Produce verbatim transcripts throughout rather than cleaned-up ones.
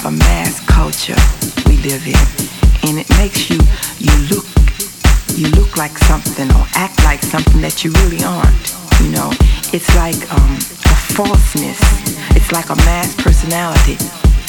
a mass culture we live in, and it makes you you look you look like something or act like something that you really aren't. You know, it's like um, a falseness. It's like a mass personality.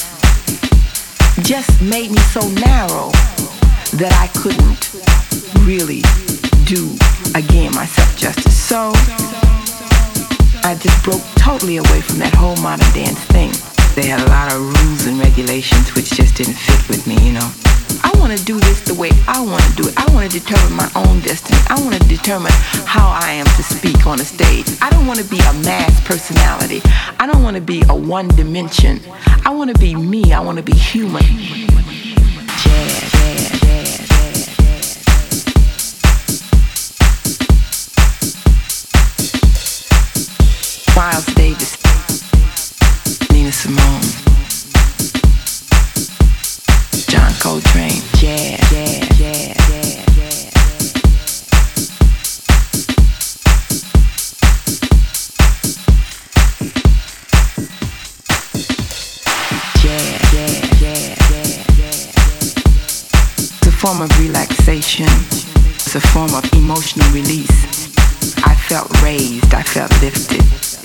Just made me so narrow that I couldn't really do again myself justice. So I just broke totally away from that whole modern dance thing. They had a lot of rules and regulations which just didn't fit with me, you know. I want to do this the way I want to do it. I want to determine my own destiny. I want to determine how I am to speak on a stage. I don't want to be a mass personality. I don't want to be a one dimension. I want to be me. I want to be human. Jazz, jazz, jazz, jazz, jazz. Miles Davis, Nina Simone, John Coltrane, jazz, jazz, jazz, jazz, jazz. Jazz, jazz, jazz, jazz, jazz. It's a form of relaxation. It's a form of emotional release. I felt raised, I felt lifted.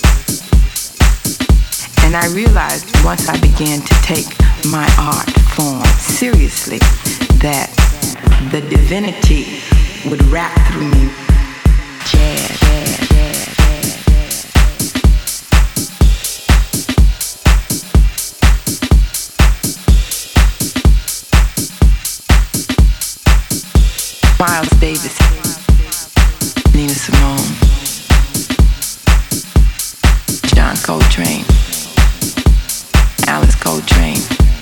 And I realized once I began to take my art form seriously that the divinity would rap through me. Jazz, jazz, jazz, jazz, jazz. Miles Davis, Nina Simone, John Coltrane, Alice Coltrane.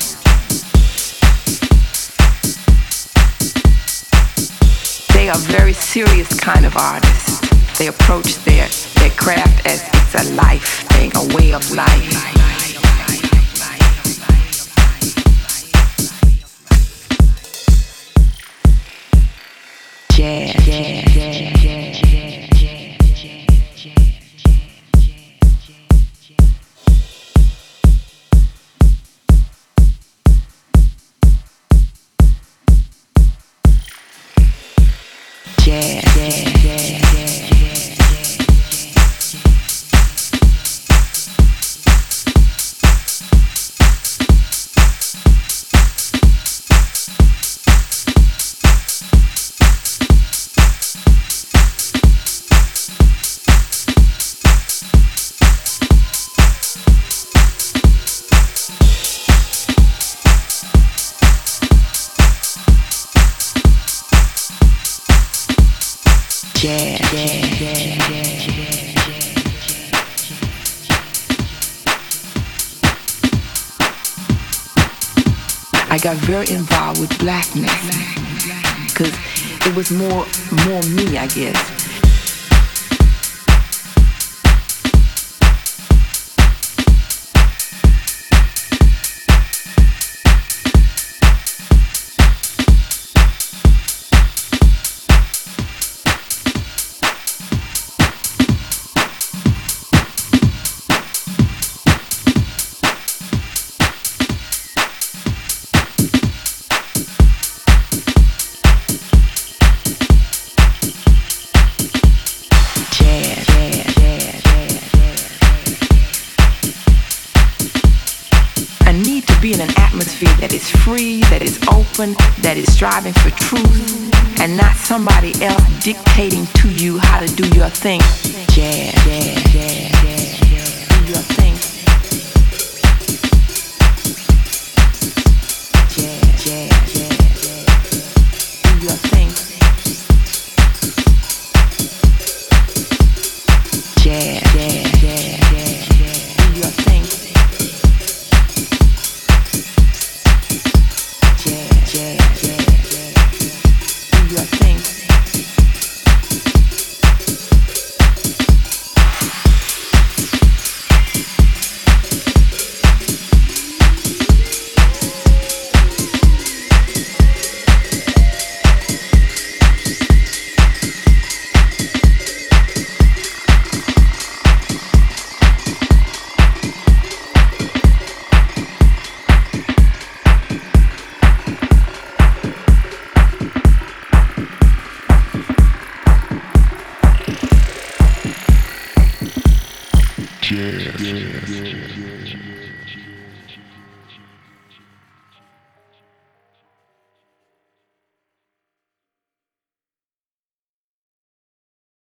They are very serious kind of artists. They approach their, their craft as it's a life thing, a way of life. Jazz, jazz, jazz, jazz, jazz, jazz, jazz, jazz, jazz, jazz, jazz, jazz. I got very involved with blackness because it was more, more me, I guess. Be in an atmosphere that is free, that is open, that is striving for truth, and not somebody else dictating to you how to do your thing. Jazz, jazz, jazz.